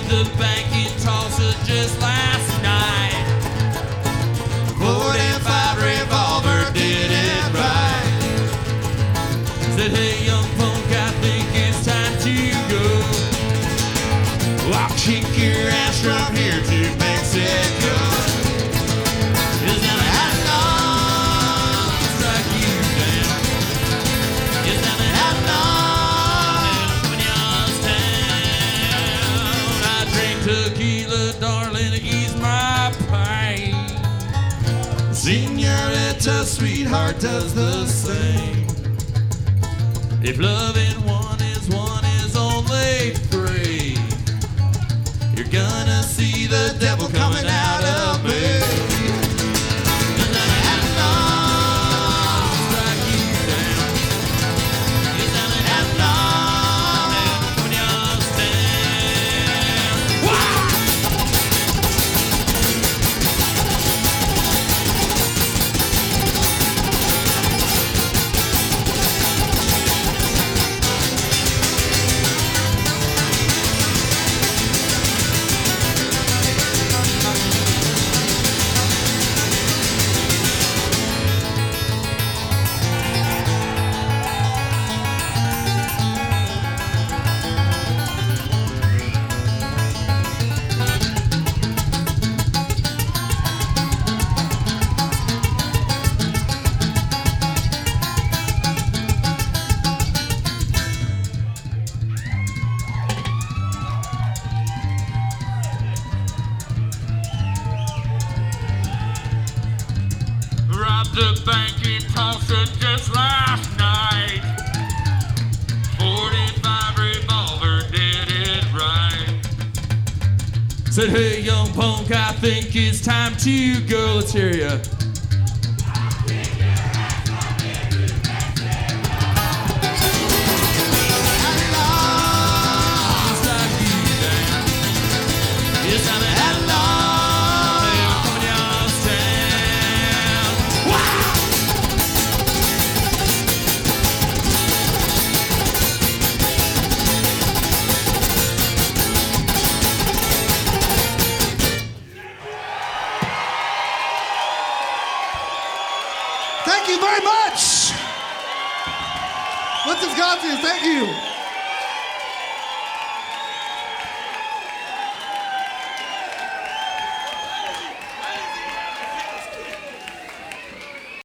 the bank in Tulsa just last night. 45 revolver did it right. Said, hey, young punk, I think it's time to go. I'll kick your ass from here to Mexico. Is that how long to strike you down? Is that how long when you're down? I drink tequila, darling, ease my pain. Senorita, sweetheart, does the same. If loving one is only three, you're gonna see the devil coming out of me. Is that how long to strike you down? Is that how long when you're down? Wow! Robbed the bank in Tulsa just last night. 45 revolver did it right. Said, hey, young punk, I think it's time to go. Let's hear ya. Thank you very much. What's Wisconsin? Thank you.